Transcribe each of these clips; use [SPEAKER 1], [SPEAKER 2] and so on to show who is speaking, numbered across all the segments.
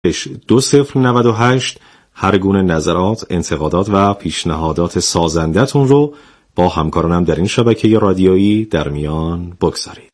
[SPEAKER 1] 2098 هر گونه نظرات، انتقادات و پیشنهادات سازنده‌تون رو با همکارانم در این شبکه رادیویی در میان بگذارید.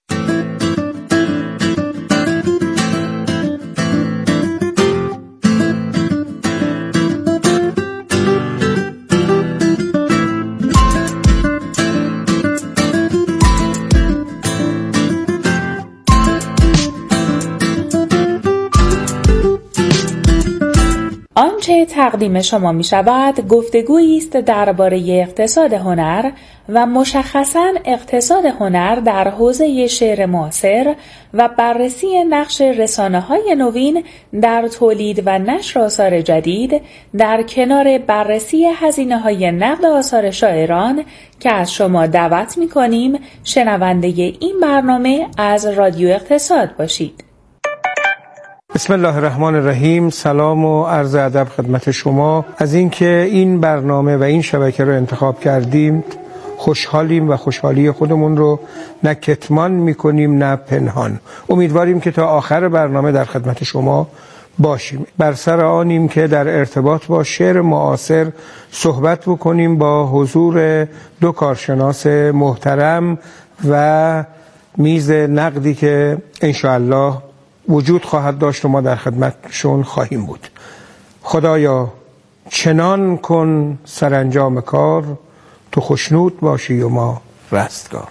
[SPEAKER 2] آنچه تقدیم شما می شود گفتگویی است درباره اقتصاد هنر و مشخصاً اقتصاد هنر در حوزه شعر معاصر و بررسی نقش رسانه‌های نوین در تولید و نشر آثار جدید در کنار بررسی هزینه‌های نقد آثار شاعران که از شما دعوت می‌کنیم شنونده این برنامه از رادیو اقتصاد باشید.
[SPEAKER 3] بسم الله الرحمن الرحیم. سلام و عرض ادب خدمت شما از اینکه این برنامه و این شبکه رو انتخاب کردیم. خوشحالیم و خوشحالی خودمون رو نه کتمان میکنیم نه پنهان. امیدواریم که تا آخر برنامه در خدمت شما باشیم. بر سر آنیم که در ارتباط با شعر معاصر صحبت بکنیم با حضور دو کارشناس محترم و میز نقدی که انشاءالله وجود خواهد داشت و ما در خدمتشون خواهیم بود. خدایا چنان کن سرانجام کار، تو خوشنود باشی و ما رستگار.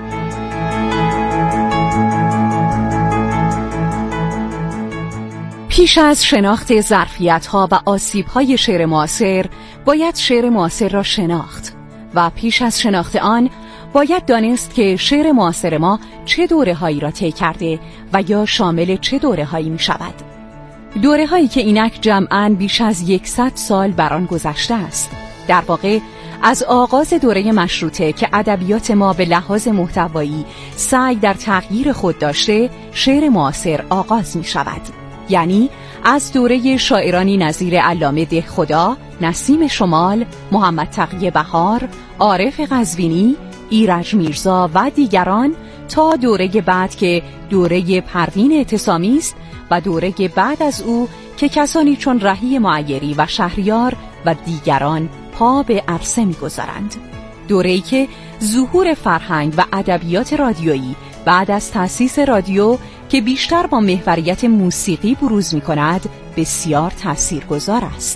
[SPEAKER 4] پیش از شناخت ظرفیت‌ها و آسیب‌های شعر معاصر باید شعر معاصر را شناخت و پیش از شناخت آن باید دانست که شعر معاصر ما چه دوره‌هایی را طی کرده و یا شامل چه دوره‌هایی می‌شود. دوره‌هایی که اینک جمعاً بیش از 100 سال بر آن گذشته است. در واقع از آغاز دوره مشروطه که ادبیات ما به لحاظ محتوایی سعی در تغییر خود داشته، شعر معاصر آغاز می‌شود. یعنی از دوره شاعرانی نظیر علامه دهخدا، نسیم شمال، محمد تقی بهار، عارف قزوینی، ایرج میرزا و دیگران تا دوره بعد که دوره پروین اعتصامی است و دوره بعد از او که کسانی چون رهی معیری و شهریار و دیگران پا به عرصه می‌گذارند. دوره‌ای که ظهور فرهنگ و ادبیات رادیویی بعد از تأسیس رادیو که بیشتر با محوریت موسیقی بروز می‌کند بسیار تاثیرگذار است.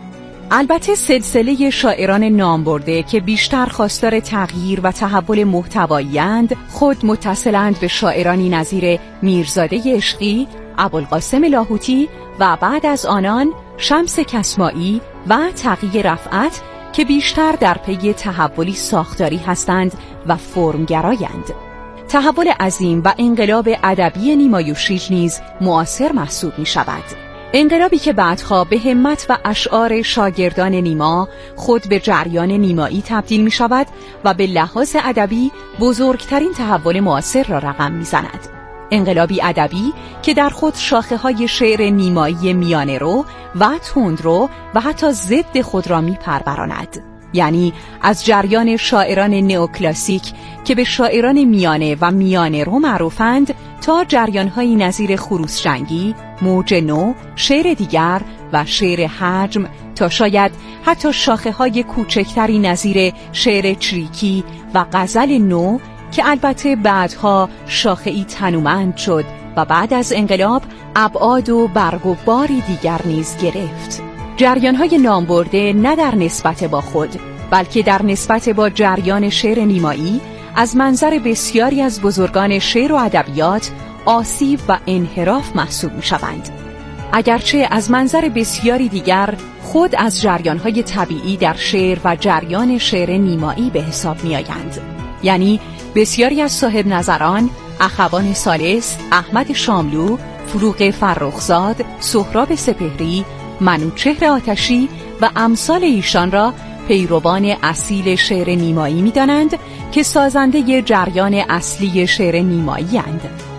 [SPEAKER 4] البته سلسله شاعران نامبرده که بیشتر خواستار تغییر و تحول محتوایی‌اند خود متصلند به شاعرانی نظیر میرزاده عشقی، ابوالقاسم لاهوتی و بعد از آنان شمس کسمایی و تقی رفعت که بیشتر در پی تحولی ساختاری هستند و فرمگرایند. تحول عظیم و انقلاب ادبی نیمایوشیج نیز معاصر محسوب می شود. انقلابی که بعدها به همت و اشعار شاگردان نیما خود به جریان نیمایی تبدیل می شود و به لحاظ ادبی بزرگترین تحول معاصر را رقم می زند. انقلابی ادبی که در خود شاخه‌های شعر نیمایی میانه رو و تندرو و حتی ضد خود را می پروراند. یعنی از جریان شاعران نئوکلاسیک که به شاعران میانه و میانه رو معروفند تا جریان‌هایی نظیر خروس‌جنگی، موج نو، شعر دیگر و شعر حجم تا شاید حتی شاخه‌های کوچکتری نظیر شعر چریکی و غزل نو که البته بعدها شاخه‌ای تنومند شد و بعد از انقلاب ابعاد و برگ و باری دیگر نیز گرفت. جریان‌های نامبرده نه در نسبت با خود بلکه در نسبت با جریان شعر نیمایی از منظر بسیاری از بزرگان شعر و ادبیات آسیب و انحراف محسوب می‌شوند. اگرچه از منظر بسیاری دیگر خود از جریان‌های طبیعی در شعر و جریان شعر نیمایی به حساب می‌آیند. یعنی بسیاری از صاحب نظران، اخوان ثالث، احمد شاملو، فروغ فرخزاد، سهراب سپهری، منوچهر آتشی و امثال ایشان را پیروان اصیل شعر نیمایی می‌دانند که سازنده جریان اصلی شعر نیمایی اند.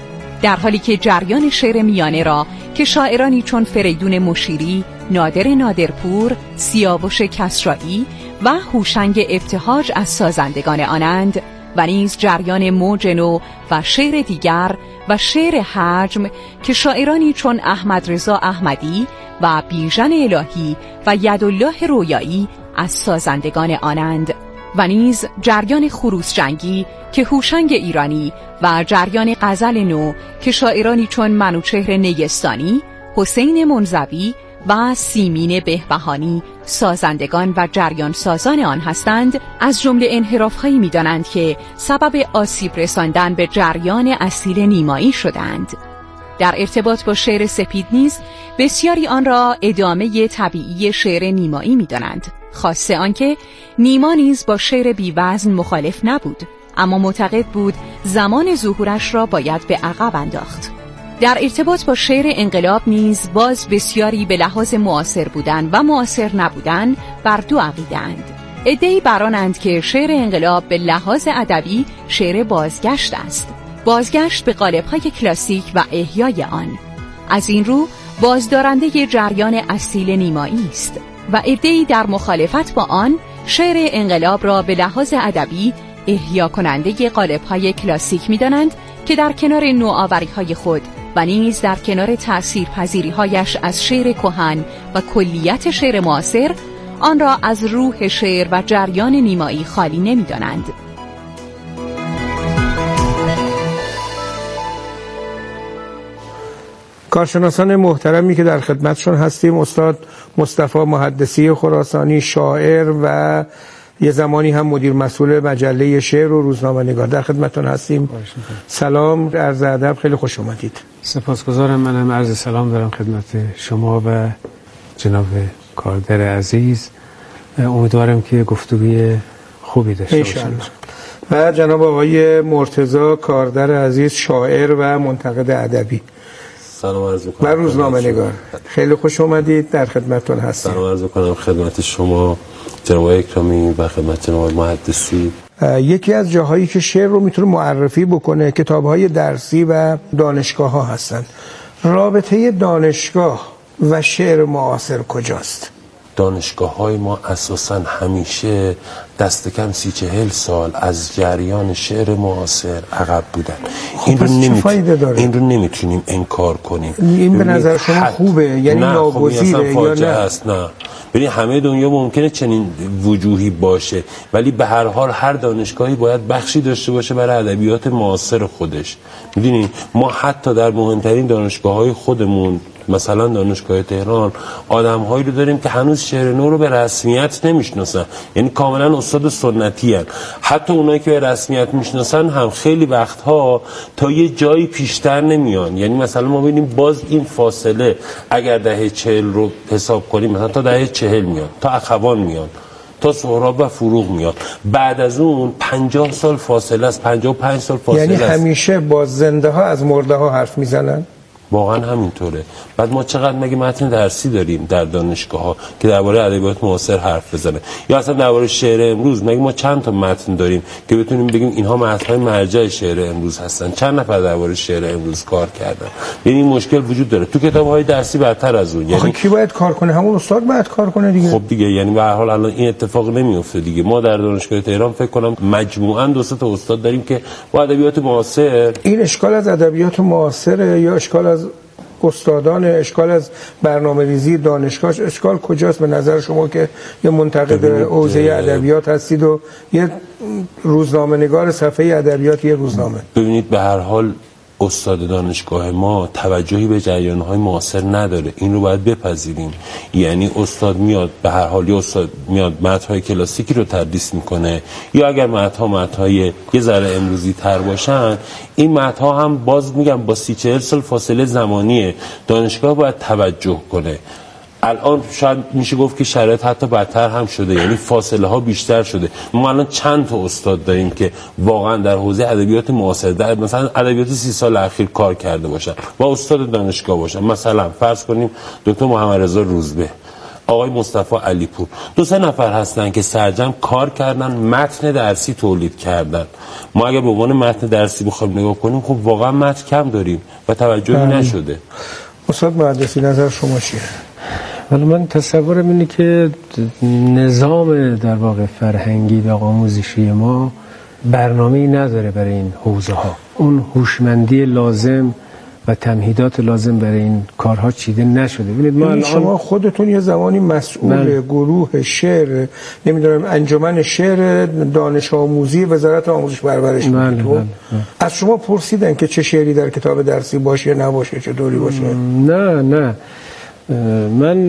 [SPEAKER 4] در حالی که جریان شعر میانه را که شاعرانی چون فریدون مشیری، نادر نادرپور، سیاوش کسرایی و هوشنگ ابتهاج از سازندگان آنند و نیز جریان موج نو و شعر دیگر و شعر حجم که شاعرانی چون احمد رضا احمدی و بیژن الهی و یدالله رویایی از سازندگان آنند و نیز جریان خروس جنگی که هوشنگ ایرانی و جریان غزل نو که شاعرانی چون منوچهر نیستانی، حسین منزوی و سیمین بهبهانی سازندگان و جریان سازان آن هستند، از جمله انحراف‌هایی می‌دانند که سبب آسیب رساندن به جریان اصیل نیمایی شدند. در ارتباط با شعر سپید نیز بسیاری آن را ادامه طبیعی شعر نیمایی می‌دانند، خاصه آنکه نیما نیز با شعر بی‌وزن مخالف نبود، اما معتقد بود زمان ظهورش را باید به عقب انداخت. در ارتباط با شعر انقلاب نیز باز بسیاری به لحاظ معاصر بودن و معاصر نبودن بر دو عقیده‌اند. عده‌ای برانند که شعر انقلاب به لحاظ ادبی شعر بازگشت است، بازگشت به قالب‌های کلاسیک و احیای آن. از این رو بازدارنده جریان اصیل نیمایی است و عده‌ای در مخالفت با آن شعر انقلاب را به لحاظ ادبی احیا کننده قالب‌های کلاسیک می‌دانند که در کنار نوآوری‌های خود و نیز در کنار تأثیرپذیری‌هایش از شعر کهن و کلیت شعر معاصر آن را از روح شعر و جریان نیمایی خالی نمی‌دانند.
[SPEAKER 3] کارشناسان محترمی که در خدمتشون هستیم، استاد مصطفی محدثی خراسانی، شاعر و یه زمانی هم مدیر مسئول مجله شعر و روزنامه‌نگار، در خدمتتون هستیم. سلام، عرض ادب، خیلی خوش اومدید.
[SPEAKER 5] سپاسگزارم. منم عرض سلام دارم خدمت شما و جناب کاردر عزیز. امیدوارم که گفتگوی خوبی داشته باشیم.
[SPEAKER 3] و جناب آقای مرتضی کاردر عزیز، شاعر و منتقد ادبی،
[SPEAKER 6] سلام عرض می‌کنم.
[SPEAKER 3] و روزنامه‌نگار، خیلی خوش اومدید، در خدمتتون هستیم.
[SPEAKER 6] سلام عرض می‌کنم خدمت شما جناب اکرامی و خدمت جناب محدثی.
[SPEAKER 3] یکی از جاهایی که شعر رو میتونه معرفی بکنه کتاب‌های درسی و دانشگاه‌ها هستن. رابطه دانشگاه و شعر معاصر کجاست؟
[SPEAKER 6] دانشگاه‌های ما اساساً همیشه دست کم 30-40 سال از جریان شعر معاصر عقب بودن. این رو نمیتونیم انکار کنیم.
[SPEAKER 3] این به نظر شما خوبه؟ یعنی ناگزیره یا نه؟
[SPEAKER 6] است. نه، ببین همه دنیا ممکنه چنین وجوهی باشه، ولی به هر حال هر دانشگاهی باید بخشی داشته باشه برای ادبیات معاصر خودش. میدونی ما حتی در مهمترین دانشگاه‌های خودمون، مثلا دانشگاه تهران، آدم‌هایی رو داریم که هنوز شعر نو رو به رسمیت نمیشناسن، یعنی کاملا استاد سنتی هن. حتی اونایی که به رسمیت میشناسن هم خیلی وقتها تا یه جایی پیشتر نمیان. یعنی مثلا ما ببینیم باز این فاصله اگر دهه 40 رو حساب کنیم، مثلا تا دهه 40 میان، تا اخوان میان، تا سهراب و فروغ میاد، بعد از اون 50 سال فاصله است، 55 سال فاصله است.
[SPEAKER 3] یعنی همیشه با زنده ها از مرده ها حرف میزنن؟
[SPEAKER 6] واقعا همینطوره. بعد ما چقدر مگه متن درسی داریم در دانشگاه ها که درباره ادبیات معاصر حرف بزنه، یا اصلا درباره شعر امروز مگه ما چند تا متن داریم که بتونیم بگیم اینها متن‌های مرجع شعر امروز هستن؟ چند نفر درباره شعر امروز کار کردن؟ یعنی این مشکل وجود داره تو کتاب‌های درسی بدتر از اون.
[SPEAKER 3] یعنی کی باید کار کنه؟ همون استاد باید کار کنه دیگه.
[SPEAKER 6] خب دیگه، یعنی به هر حال الان این اتفاق نمیفته دیگه. ما در دانشگاه تهران فکر کنم مجموعاً 2 تا استاد داریم که با ادبیات معاصر.
[SPEAKER 3] این اشکال از ادبیات معاصره یا اشکال از استادان، اشکال از برنامه‌ریزی دانشگاه؟ اشکال کجاست به نظر شما که یه منتقد حوزه ادبیات هستید و یه روزنامه‌نگار صفحه ادبیات یه روزنامه؟
[SPEAKER 6] ببینید به هر حال استاد دانشگاه ما توجهی به جریان‌های معاصر نداره، این رو باید بپذیریم. یعنی استاد میاد به هر حال، یا استاد میاد متن‌های کلاسیکی رو تدریس میکنه، یا اگر متن‌های یه ذره امروزی تر باشن، این متن‌ها هم باز میگم با 30-40 سال فاصله زمانیه، دانشگاه باید توجه کنه. الان شاید میشه گفت که شرایط حتی بدتر هم شده، یعنی فاصله ها بیشتر شده. ما الان چند تا استاد داریم که واقعا در حوزه ادبیات معاصر، در مثلا ادبیات 30 سال اخیر کار کرده باشن و استاد دانشگاه باشن. مثلا فرض کنیم دکتر محمد رضا روزبه، آقای مصطفی علیپور، 2-3 نفر هستن که سرجم کار کردن، متن درسی تولید کردن. ما اگر به عنوان متن درسی بخوایم نگاه کنیم، خب واقعا متن کم داریم و توجهی نشده.
[SPEAKER 3] استاد محدثی نظر شما چیه؟
[SPEAKER 5] ولی من تصورم اینه که نظام در واقع فرهنگی و آموزشی ما برنامه‌ای نداره برای این حوزه ها. اون هوشمندی لازم و تمهیدات لازم برای این کارها چیده نشده. ببینید ما الان
[SPEAKER 3] شما خودتون یه زمانی مسئول گروه شعر، نمیدونم انجمن شعر دانش آموزی وزارت آموزش پرورش بودید. از شما پرسیدن که چه شعری در کتاب درسی باشه نباشه، چه طوری باشه؟
[SPEAKER 5] نه من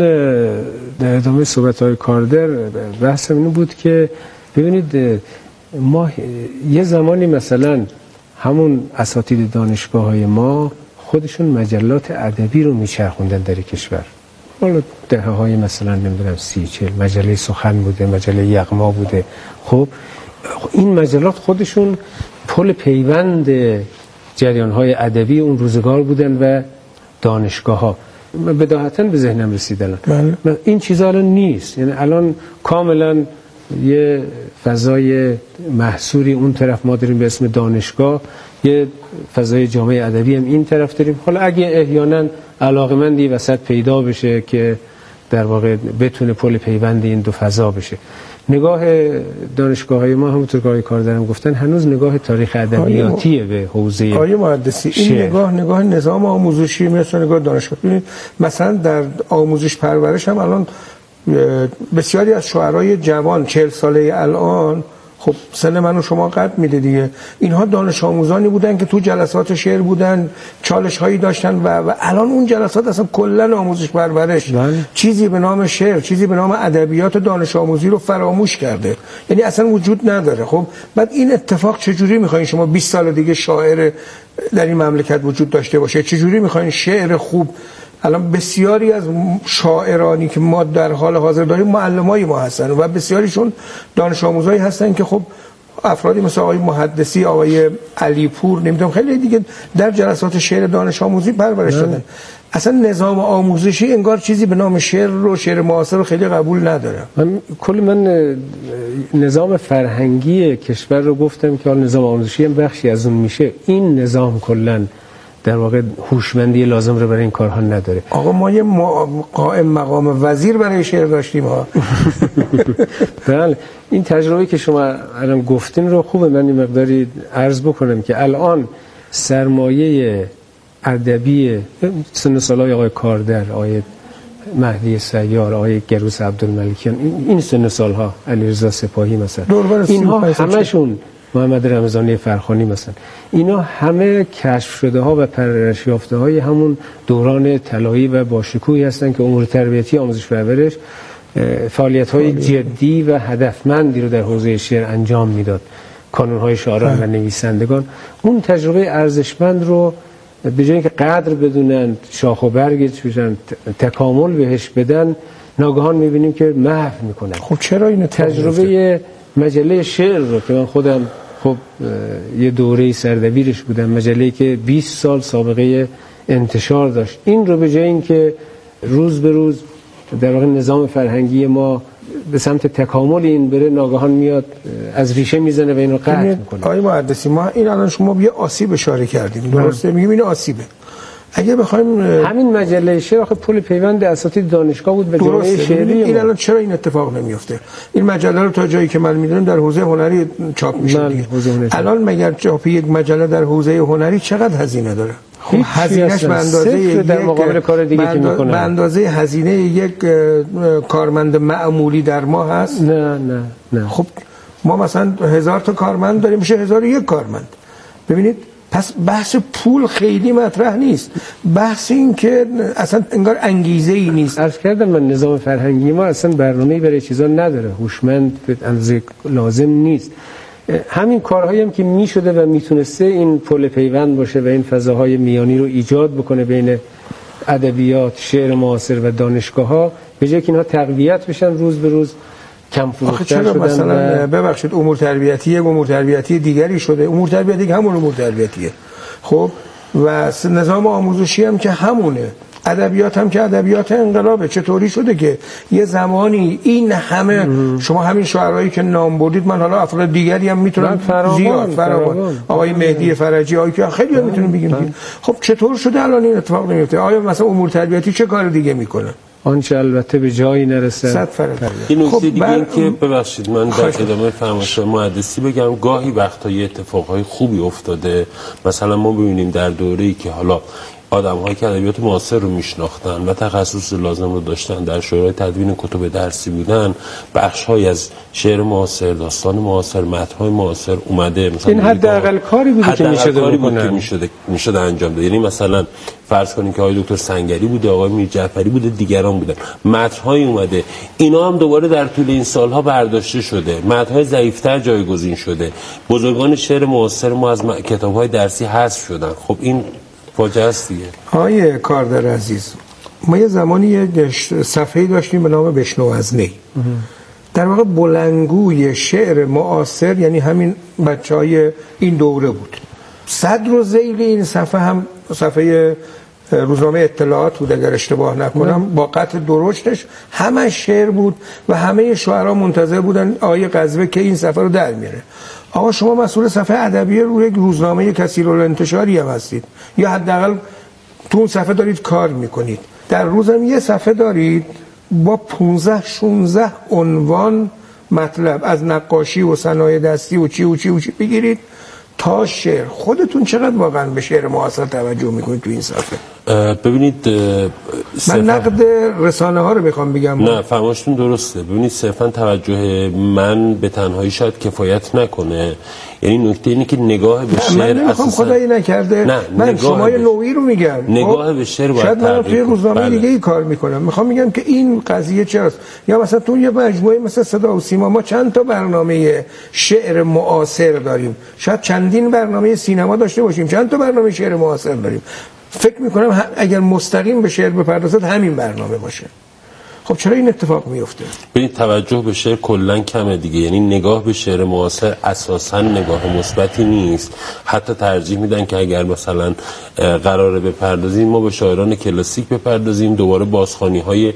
[SPEAKER 5] در ادامه صحبت‌های کاردر بحثم این بود که ببینید ما یه زمانی مثلا همون اساتید دانشگاه‌های ما خودشون مجلات ادبی رو میچرخوندن در کشور. حالا دهه‌های مثلا نمیدونم 30-40 مجله سخن بوده، مجله یغما بوده. خب این مجلات خودشون پل پیوند جریان‌های ادبی اون روزگار بودن و دانشگاه‌ها. بداهتاً به ذهنم رسید الان. این چیزا الان نیست. یعنی الان کاملا یه فضای محصوری اون طرف ما داریم به اسم دانشگاه، یه فضای جامعه ادبی هم این طرف داریم. حالا اگه احیانا علاقمندی وسط پیدا بشه که در واقع بتونه پل پیوند این دو فضا بشه. نگاه دانشگاه‌های ما همونطور که آقای کاردرم گفتن هنوز نگاه تاریخ ادبیاتیه به حوزه
[SPEAKER 3] آقای مهندسی. این نگاه نظام آموزشی مثل نگاه دانشگاه. مثلا در آموزش پرورش هم الان بسیاری از شاعرای جوان 40 ساله الان، خب سن من و شما قد میده دیگه، اینها دانش آموزانی بودن که تو جلسات شعر بودن، چالش هایی داشتن و الان اون جلسات اصلا کلا آموزش پرورش چیزی به نام شعر، چیزی به نام ادبیات دانش آموزی رو فراموش کرده، یعنی اصلا وجود نداره. خب بعد این اتفاق چجوری میخواین شما 20 سال دیگه شاعر در این مملکت وجود داشته باشه؟ چجوری میخواین شعر خوب؟ الان بسیاری از شاعرانی که ما در حال حاضر داریم معلمای ما هستن و بسیاریشون دانش آموزایی هستن که خب افرادی مثل آقای محدثی، آقای علیپور، نمیدونم خیلی دیگه در جلسات شعر دانش آموزی پرورش دادن. اصلا نظام آموزشی انگار چیزی به نام شعر رو، شعر معاصر رو خیلی قبول نداره.
[SPEAKER 5] من نظام فرهنگی کشور رو گفتم که نظام آموزشی هم بخشی از اون میشه. این نظام کلا در واقع هوشمندی لازم رو برای این کارها نداره.
[SPEAKER 3] آقا ما یه قائم مقام وزیر برای شعر داشتیم ها.
[SPEAKER 5] بله، این تجربه که شما الان گفتین رو خوبه من این مقداری عرض بکنم که الان سرمایه ادبی سن سالای آقای کاردر، آقای مهدی سیار، آقای گروس عبدالملکیان، این سن سالها، علیرضا سپاهی مثلا، اینها همشون، محمد رمضانی فرخانی مثلا، اینا همه کشف شده ها و پرورش یافته های همون دوران طلایی و باشکوهی هستن که امور تربیتی آموزش پرورش فعالیت های جدی و هدفمندی رو در حوزه شعر انجام میداد. کانون های شاعران و نویسندگان اون تجربه ارزشمند رو به جای اینکه قدر بدونن، شاخ و برگش بشن، تکامل بهش بدن، ناگهان میبینیم که محو میکنن.
[SPEAKER 3] خب چرا این
[SPEAKER 5] تجربه مجله شعر رو که من خودم خب یه دوره سردبیرش بودم، مجله‌ای که 20 سال سابقه انتشار داشت، این رو به جای اینکه روز به روز در واقع نظام فرهنگی ما به سمت تکامل این بره، ناگهان میاد از ریشه میزنه و اینو قطع میکنه.
[SPEAKER 3] آقای محدثی، ما این الان شما یه آسیب اشاره کردیم، درسته؟ میگیم این آسیبه. اگه بخوایم
[SPEAKER 5] همین مجله شعر آخه پل پیوند اساتید دانشگاه بود به جامعه شعری.
[SPEAKER 3] این الان چرا این اتفاق نمیفته؟ این مجله رو تا جایی که من میدونم در حوزه هنری چاپ میشه دیگه. الان مگر چاپ یک مجله در حوزه هنری چقدر هزینه داره؟ خب هزینه‌اش به اندازه
[SPEAKER 5] در مقابل کار دیگه که میکنه،
[SPEAKER 3] به اندازه هزینه یک کارمند معمولی در ماه هست؟
[SPEAKER 5] نه.
[SPEAKER 3] خب ما مثلا 1000 تا کارمند داریم، میشه 1001 کارمند. ببینید، پس بحث پول خیلی مطرح نیست، بحث این که اصلا انگار انگیزه ای نیست.
[SPEAKER 5] عرض کردم من نظام فرهنگی ما اصلا برنامه‌ای برای چیزا نداره، هوشمند به اندازه لازم نیست. همین کارهایی هم که میشده و میتونسته این پل پیوند باشه و این فضاهای میانی رو ایجاد بکنه بین ادبیات، شعر معاصر و دانشگاه‌ها، به جای که اینها تقویت بشن روز به روز کم فروختر شدن.
[SPEAKER 3] مثلا ببخشید امور تربیتی یک امور تربیتی دیگری شده، امور تربیتی همون امور تربیتیه. خب و نظام آموزشی هم که همونه، ادبیات هم که ادبیات انقلابه. چطوری شده که یه زمانی این همه شما همین شاعرایی که نام بردید، من حالا افراد دیگری هم میتونم زیاد فراوان، آقای مهدی فرجی، آقای که خیلی میتونیم بگیم. خب چطور شده الان این اتفاق نمیفته؟ آیا مثلا امور تربیتی چه کار دیگه میکنه؟
[SPEAKER 5] آنچه البته به جایی نرسد.
[SPEAKER 3] صد فرد.
[SPEAKER 6] این نکته دیگه این که ببخشید من در ادامه فرمایش مهندسی بگم، گاهی وقتا یه اتفاقهای خوبی افتاده. مثلا ما ببینیم در دوره‌ای که حالا آدم‌هایی که ادبیات معاصر رو میشناختن و تخصص لازم رو داشتن، در شورای تدوین کتب درسی بودن، بخش‌های از شعر معاصر، داستان معاصر، متن‌های معاصر اومده. مثلا
[SPEAKER 5] این حداقل کاری بوده که
[SPEAKER 6] میشد انجام داد. یعنی مثلا فرض کنیم که آقای دکتر سنگری بوده، آقای میر جعفری بوده، دیگران بودن، متن‌های اومده، اینا هم دوباره در طول این سالها برداشته شده، متن‌های ضعیف‌تر جایگزین شده، بزرگان شعر معاصر ما از کتاب‌های درسی حذف شدن. خب این فاجعه است دیگه.
[SPEAKER 3] آقای کاردر عزیز، ما یه زمانی یه صفحه‌ای داشتیم به نام بشنو از نی. در واقع بلندگوی شعر معاصر یعنی همین بچهای این دوره بود. صدر و ذیل این صفحه هم صفحه روزنامه اطلاعات بود اگر اشتباه نکنم، با قطع درشتش همه شعر بود و همه شاعرها منتظر بودن آقای قزوه که این صفحه رو در میاره. آقا شما مسئول صفحه ادبی روی یک روزنامه کثیرالانتشاری هم هستید، یا حداقل تو اون صفحه دارید کار میکنید. در روزم یه صفحه دارید با 15-16 عنوان مطلب، از نقاشی و صنایع دستی و چی بگیرید تا شعر. خودتون چقدر واقعا به شعر معاصر توجه میکنید تو این صفحه؟
[SPEAKER 6] ببینید
[SPEAKER 3] من نقد رسانه ها رو میخوام بگم.
[SPEAKER 6] نه فرمایشتون درسته. ببینید صرفا توجه من به تنهایی شاید کفایت نکنه. یعنی نکته اینه که نگاه به شعر
[SPEAKER 3] من نمیخوام خدایی نکرده من شما نوعی رو میگم،
[SPEAKER 6] نگاه به شعر باید
[SPEAKER 3] شاید من توی روزنامه دیگه ای کار میکنم، میخوام میگم که این قضیه چراست. یا مثلا تو یه مجموعه مثل صدا و سیما ما چند تا برنامه شعر معاصر داریم، شاید چندین برنامه سینما داشته باشیم، چند تا برنامه شعر معاصر داریم. فکر میکنم اگر مستقیم به شعر بپردازد همین برنامه باشه. خب چرا این اتفاق میفته؟
[SPEAKER 6] ببین توجه به شعر کلا کمه دیگه. یعنی نگاه به شعر معاصر اساسا نگاه مثبتی نیست. حتی ترجیح میدن که اگر مثلا قراره بپردازیم ما به شاعران کلاسیک بپردازیم، دوباره بازخوانی‌های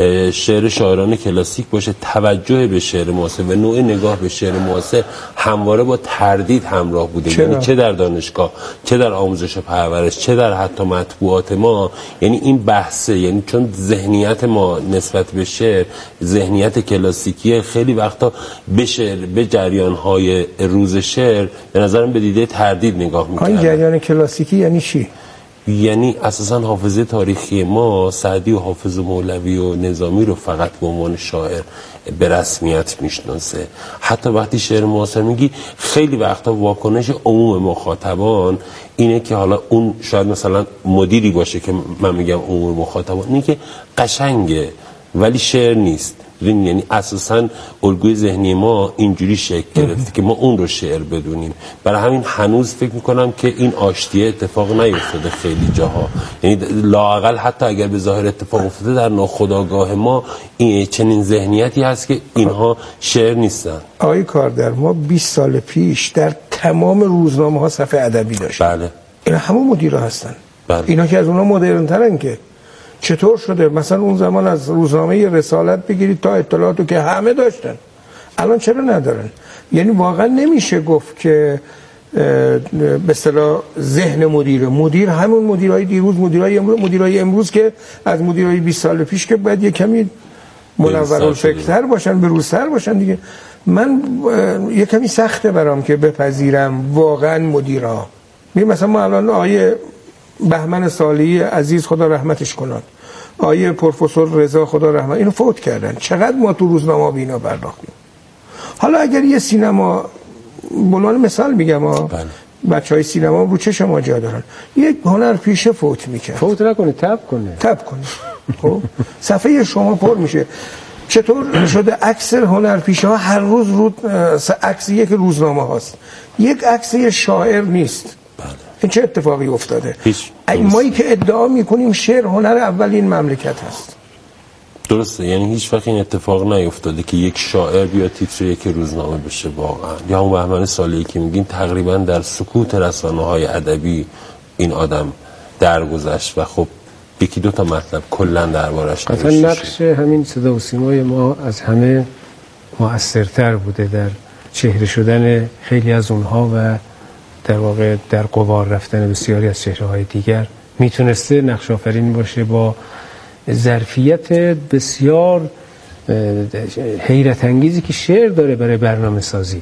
[SPEAKER 6] شعر شاعران کلاسیک باشه. توجه به شعر معاصر و نوع نگاه به شعر معاصر همواره با تردید همراه بوده. یعنی چه در دانشگاه، چه در آموزش پرورش، چه در حتی مطبوعات ما. یعنی این بحثه، یعنی چون ذهنیت ما نسبت به شعر ذهنیت کلاسیکی، خیلی وقتا به شعر، به جریان‌های روز شعر به نظرم به دیده تردید نگاه می‌کنه.
[SPEAKER 3] این جریان کلاسیکی یعنی چی؟
[SPEAKER 6] یعنی اساساً حافظه تاریخی ما سعدی و حافظ و مولوی و نظامی رو فقط به عنوان شاعر به رسمیت میشناسه. حتی وقتی شعر معاصر میگی خیلی وقتا واکنش عموم مخاطبان اینه که حالا اون شاید مثلا مدیری باشه که من میگم عموم مخاطبان اینه که قشنگه ولی شعر نیست. یعنی اساساً الگوی ذهنی ما اینجوری شکل گرفته که ما اون رو شعر بدونیم. برای همین هنوز فکر میکنم که این آشتیه اتفاق نیفتاده خیلی جاها. یعنی لااقل حتی اگر به ظاهر اتفاق افتاده در ناخودآگاه ما این چنین ذهنیتی هست که اینها شعر نیستن.
[SPEAKER 3] آقای کاردر، ما 20 سال پیش در تمام روزنامه ها صفحه ادبی داشتیم.
[SPEAKER 6] بله.
[SPEAKER 3] اینا همون مدیرا هستن.
[SPEAKER 6] بله.
[SPEAKER 3] اینا که از اونها مدرن ترن. که چطور شده مثلا اون زمان از روزنامه رسالت بگیرید تا اطلاعاتو که همه داشتن، الان چرا ندارن؟ یعنی واقعا نمیشه گفت که به اصطلاح ذهن مدیر همون مدیرای دیروز، مدیرای امروز که از مدیرای 20 سال پیش که باید یه کمی منورالفکرتر باشن، بروزتر باشن دیگه. من یه کمی سخته برام که بپذیرم واقعا مدیرها. مثلا ما الان آیه بهمن صالحی عزیز خدا رحمتش کناد، آیه پروفسور رضا خدا رحمت، اینو فوت کردن. چقدر ما تو روزنامه به اینا پرداختیم. حالا اگر یه سینما بلوان مثال میگم بچهای سینما رو چه شما جا دارن، یک هنرپیشه فوت میکرد،
[SPEAKER 5] فوت نکنه، تب کنه
[SPEAKER 3] خب صفحه شما پر میشه. چطور شده اکثر هنرپیشه ها هر روز رو عکس یک روزنامه هاست، یک عکس شاعر نیست؟ این چه اتفاقی افتاده؟ مایی که ادعا میکنیم شعر هنر اولین مملکت هست.
[SPEAKER 6] درسته. یعنی هیچ وقت این اتفاق نیفتاده که یک شاعر بیا تیتر یک روزنامه بشه واقعا. یا اون بهمن صالحی که میگین تقریبا در سکوت رسانه‌های ادبی این آدم درگذشت و خب یکی دو تا مطلب کلا دربارش
[SPEAKER 5] نوشته شد. نقش همین صدا و سیمای ما از همه مؤثرتر بوده در چهره شدن خیلی از اونها و در واقع در غبار رفتن بسیاری از چهره‌های دیگر. میتونسته نقش آفرین باشه با ظرفیت بسیار حیرت انگیزی که شعر داره برای برنامه سازی.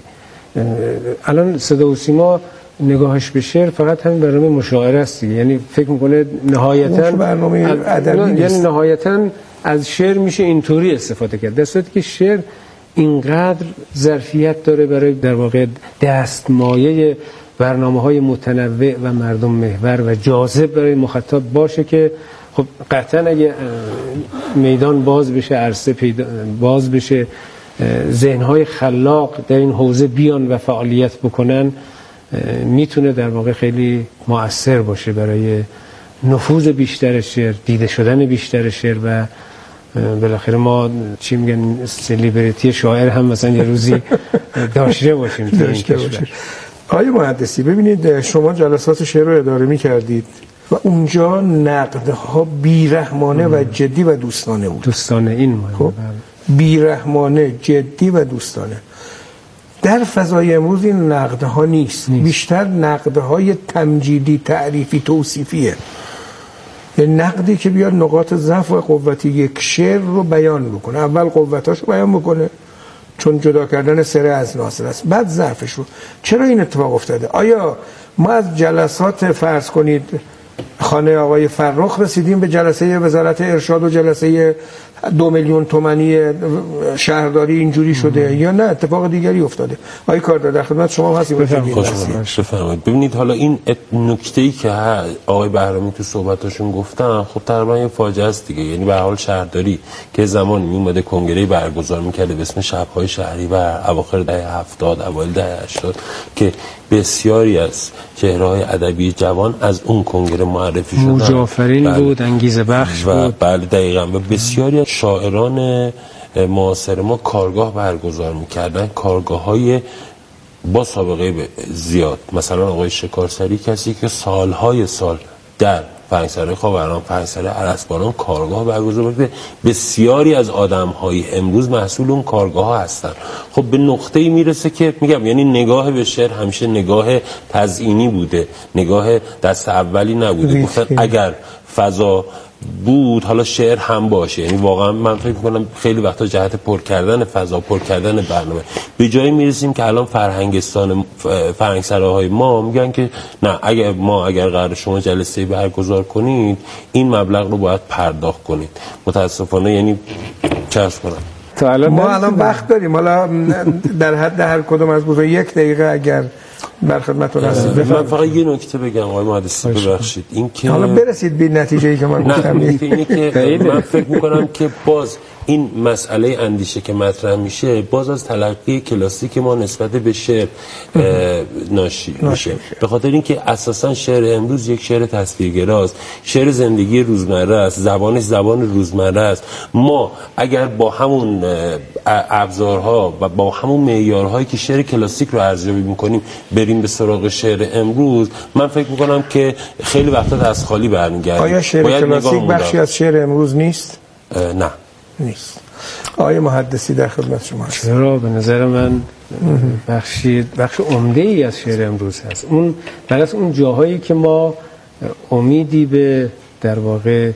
[SPEAKER 5] الان صدا و سیما نگاهش به شعر فقط همین برنامه مشاعره است دیگه، یعنی فکر میکنه نهایتاً
[SPEAKER 3] برنامه ادبی،
[SPEAKER 5] یعنی نهایتاً از شعر میشه اینطوری استفاده کرد، در صورتی که شعر اینقدر ظرفیت داره برای در واقع دستمایه برنامه‌های متنوع و مردم محور و جاذب برای مخاطب باشه که خب قطعاً اگه میدان باز بشه، عرصه باز بشه، ذهن‌های خلاق در این حوزه بیان و فعالیت بکنن، میتونه در واقع خیلی مؤثر باشه برای نفوذ بیشتر شعر، دیده شدن بیشتر شعر و بالاخره ما چی میگن سلیبریتی شاعر هم مثلا یه روزی داشته باشیم تو این کشور.
[SPEAKER 3] آقای مهندسی ببینید، شما جلسات شعر رو اداره می‌کردید و اونجا نقدها بیرحمانه و جدی و دوستانه بود.
[SPEAKER 5] دوستانه این
[SPEAKER 3] خب بیرحمانه، جدی و دوستانه. در فضای امروز این نقدها نیست. بیشتر نقدهای تمجیدی، تعریفی، توصیفیه. یه نقدی که بیاد نقاط ضعف و قوت یک شعر رو بیان بکنه. اول قوتاش رو بیان بکنه، چون جدا کردن سره از ناصر است، بعد ضعفش رو. چرا این اتفاق افتاده؟ آیا ما از جلسات فرض کنید خانه آقای فرخ رسیدیم به جلسه وزارت ارشاد و جلسه 2 میلیون تومانی شهرداری اینجوری شده یا نه اتفاق دیگری افتاده؟ آقای کاردار در خدمت شما هستیم.
[SPEAKER 6] بفرمایید. ببینید حالا این نکته‌ای که آقای بهرامی تو صحبتاشون گفتن خب تقریبا یه فاجعه است دیگه. یعنی به هر حال شهرداری که زمانی اومده کنگره برگزار می‌کرده به اسم شب‌های شهری و اواخر دهه 70 اوایل دهه 80 که بسیاری از چهره‌های ادبی جوان از اون کنگره معرفی شدن.
[SPEAKER 5] موج‌آفرین بود، انگیزه بخش بود.
[SPEAKER 6] بله دقیقاً. و بسیاری از شاعران معاصر ما کارگاه برگزار می‌کردن، کارگاه‌های با سابقه زیاد. مثلا آقای شکارسری کسی که سالهای سال در فرهنگسرای خاوران، فرهنگسرای ارسباران کارگاه برگزار می‌کرد. بسیاری از آدم‌های امروز محصول اون کارگاه‌ها هستن. خب به نقطه‌ای میرسه که میگم یعنی نگاه به شعر همیشه نگاه تزیینی بوده، نگاه دست اولی نبوده. گفتن اگر فضا بود حالا شعر هم باشه. یعنی واقعا من فکر می‌کنم خیلی وقتا جهت پر کردن فضا، پر کردن برنامه به جایی میرسیم که الان فرهنگسراهای ما میگن که نه اگر قرار شما جلسه برگزار کنید این مبلغ رو باید پرداخت کنید. متاسفانه یعنی چرس کنم
[SPEAKER 3] ما الان وقت داریم، حالا در حد هر کدوم از گفتن 1 دقیقه اگر بر خدمتتون هستید.
[SPEAKER 6] من فقط یه نکته بگم آقای مهندسی ببخشید، این که
[SPEAKER 3] حالا برسید به نتیجه‌ای که من گفتم.
[SPEAKER 6] اینه که من فکر می‌کنم که باز این مسئله اندیشه که مطرح میشه باز از تلقی کلاسیک ما نسبت به شعر ناشی میشه. به خاطر اینکه اساسا شعر امروز یک شعر تصویرگراست، شعر زندگی روزمره است، زبانش زبان روزمره است. ما اگر با همون ابزارها و با همون معیارهایی که شعر کلاسیک رو ارزیابی می‌کنیم بریم به سراغ شعر امروز، من فکر می‌کنم که خیلی وقتا دست خالی برمیگردیم.
[SPEAKER 3] آیا شعر کلاسیک بخشی از شعر امروز نیست؟
[SPEAKER 6] نه
[SPEAKER 3] نیست. آقای محدثی در خدمت شما هست.
[SPEAKER 5] چرا؟ به نظر من بخش عمده‌ای از شعر امروز هست. اون برعکس اون جاهایی که ما امیدی به در واقع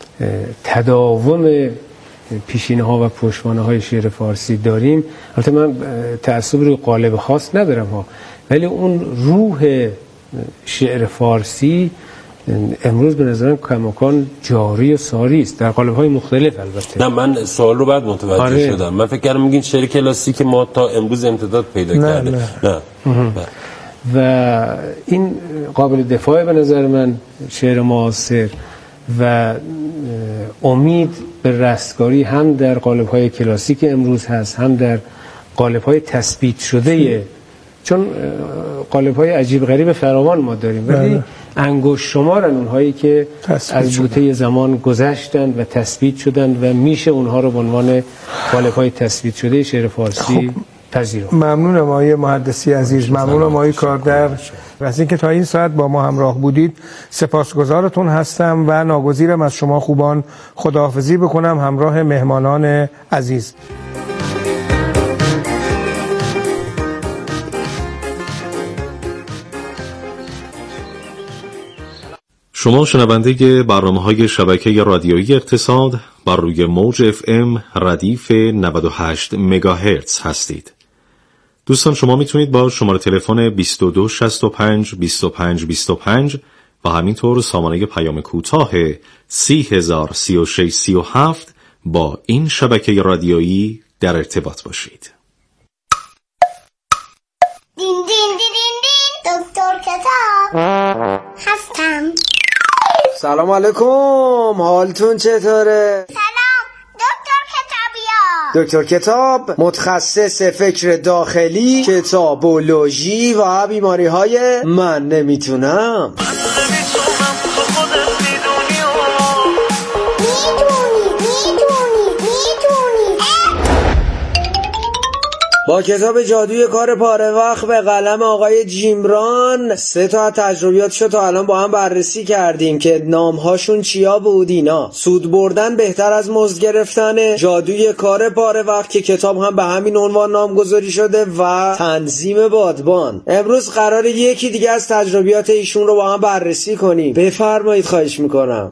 [SPEAKER 5] تداوم پیشینه‌ها و پشتوانه‌های شعر فارسی داریم، البته من تعصب روی قالب خاص ندارم ها، ولی اون روح شعر فارسی امروز به نظرم کماکان جاری و ساری است در قالب‌های مختلف. البته
[SPEAKER 6] نه من سوال رو بعد متوجه شدم. من فکر کردم میگین شعر کلاسیک ما تا امروز امتداد پیدا کرده. نه.
[SPEAKER 5] و این قابل دفاع به نظر من شعر معاصر و امید به رستگاری هم در قالب‌های کلاسیک امروز هست، هم در قالب‌های تثبیت شده، چون قالب‌های عجیب غریب فراوان ما داریم ولی انگشت شمارن اونهایی که از بوته زمان گذشتن و تثبیت شدن و میشه اونها رو به عنوان قالب‌های تثبیت شده شعر فارسی پذیرفت.
[SPEAKER 3] ممنونم آقای محدثی عزیز، ممنونم آقای کاردر از اینکه تا این ساعت با ما همراه بودید. سپاسگزارتون هستم و ناگزیرم از شما خوبان خداحافظی بکنم همراه مهمانان عزیز.
[SPEAKER 1] شما شنونده برنامه‌های شبکه رادیویی اقتصاد بر روی موج FM ردیف 98 مگاهرتز هستید. دوستان شما میتونید با شماره تلفن 2265 25 25 و همینطور سامانه پیام کوتاه 3036 37 با این شبکه رادیویی در ارتباط باشید.
[SPEAKER 7] دین دین دین دین دکتر کتاب هستم.
[SPEAKER 8] سلام علیکم، حالتون چطوره؟
[SPEAKER 7] سلام دکتر کتابیا.
[SPEAKER 8] دکتر کتاب متخصص فکر داخلی، کتابولوژی و بیماری‌های من نمیتونم. با کتاب جادوی کار پاره وقت به قلم آقای جیمران 3 تا تجربیاتشو تا الان با هم بررسی کردیم که نامهاشون چیا بود. اینا سود بردن بهتر از مزد گرفتن، جادوی کار پاره وقت که کتاب هم به همین عنوان نامگذاری شده و تنظیم بادبان. امروز قراره یکی دیگه از تجربیات ایشون رو با هم بررسی کنیم. بفرمایید، خواهش میکنم.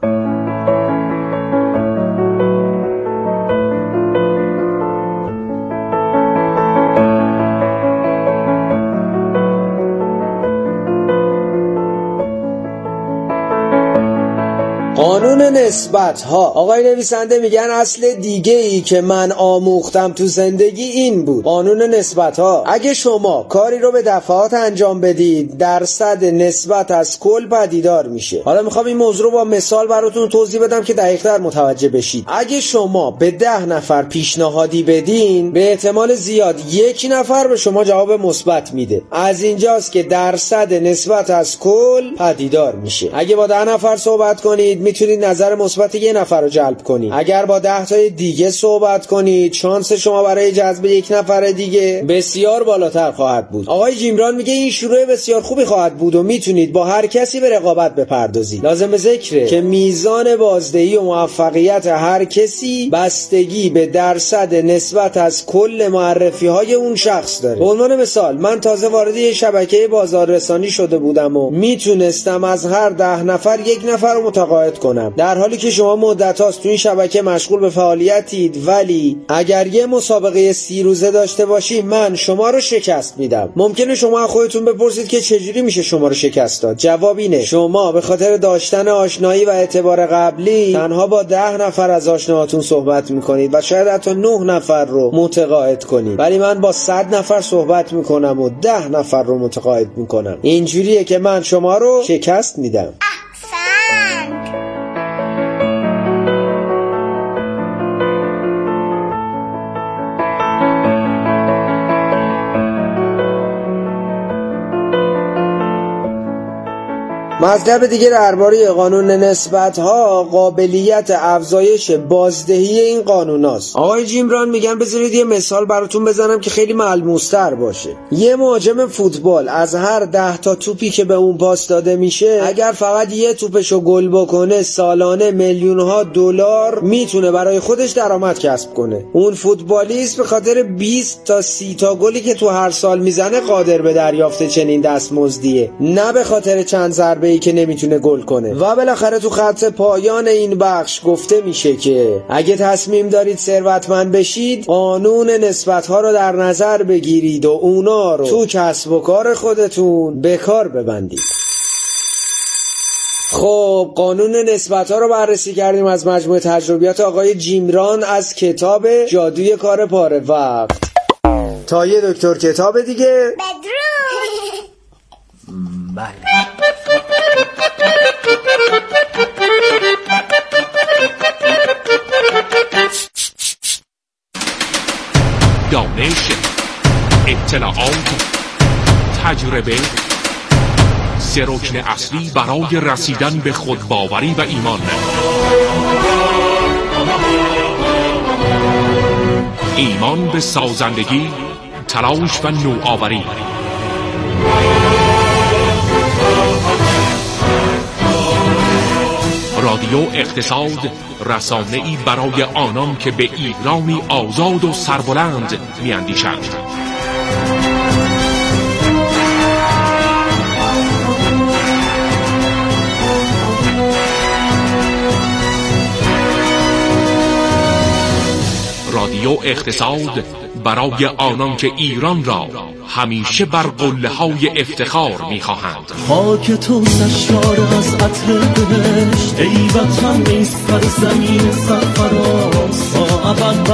[SPEAKER 8] قانون نسبت ها. آقای نویسنده میگن اصل دیگه ای که من آموختم تو زندگی این بود: قانون نسبت ها. اگه شما کاری رو به دفعات انجام بدید، درصد نسبت از کل پدیدار میشه. حالا میخوام این موضوع رو با مثال براتون توضیح بدم که دقیق‌تر متوجه بشید. اگه شما به 10 نفر پیشنهادی بدین، به احتمال زیاد 1 نفر به شما جواب مثبت میده. از اینجاست که درصد نسبت از کل پدیدار میشه. اگه با 10 نفر صحبت کنید، میتونید نظر مثبت 1 نفر رو جلب کنید. اگر با 10 تای دیگه صحبت کنید، شانس شما برای جذب 1 نفر دیگه بسیار بالاتر خواهد بود. آقای جیمران میگه این شروع بسیار خوبی خواهد بود و میتونید با هر کسی به رقابت بپردازید. لازم به ذکره که میزان بازدهی و موفقیت هر کسی بستگی به درصد نسبت از کل معرفی های اون شخص داره. به عنوان مثال، من تازه وارد یه شبکه بازاررسانی شده بودم و میتونستم از هر 10 نفر 1 نفر رو متقاعد کنم، در حالی که شما مدت هاست تو این شبکه مشغول به فعالیتید. ولی اگر یه مسابقه 30 روزه داشته باشی، من شما رو شکست میدم. ممکنه شما خودتون بپرسید که چجوری میشه شما رو شکست داد. جواب اینه: شما به خاطر داشتن آشنایی و اعتبار قبلی تنها با 10 نفر از آشناهاتون صحبت میکنید و شاید حتی 9 نفر رو متقاعد کنید، ولی من با 100 نفر صحبت میکنم و 10 نفر رو متقاعد میکنم. اینجوریه که من شما رو شکست میدم. مطلب دیگه درباره قانون نسبت ها قابلیت افزایش بازدهی این قانون هاست. آقای جیمران میگن بذارید یه مثال براتون بزنم که خیلی ملموس‌تر باشه. یه مهاجم فوتبال از هر 10 تا توپی که به اون پاس داده میشه، اگر فقط یه توپشو گل بکنه، سالانه میلیون‌ها دلار میتونه برای خودش درآمد کسب کنه. اون فوتبالیست به خاطر 20 تا 30 تا گلی که تو هر سال میزنه قادر به دریافت چنین دستمزدیه، نه به خاطر چند ضربه ای که نمیتونه گل کنه. و بالاخره تو خط پایان این بخش گفته میشه که اگه تصمیم دارید ثروتمند بشید، قانون نسبت ها رو در نظر بگیرید و اونا رو تو کسب و کار خودتون به کار ببندید. خب، قانون نسبت ها رو بررسی کردیم از مجموعه تجربیات آقای جیمران از کتاب جادوی کار پاره وقت. تا یه دکتر کتاب دیگه
[SPEAKER 7] بدرود.
[SPEAKER 8] بله.
[SPEAKER 9] دانش، اطلاعات، تجربه، 3 رکن اصلی برای رسیدن به خودباوری و ایمان. ایمان به سازندگی، تلاش و نوآوری. رادیو اقتصاد، رسانه‌ای برای آنان که به ایرانی آزاد و سربلند می‌اندیشند. رادیو اقتصاد برای آنان که ایران را همیشه بر قله‌های افتخار می‌خواهند.
[SPEAKER 10] خاک تو سرشار از عطر بهشت، ای وطن ای سرزمین سرفراز، تا ابد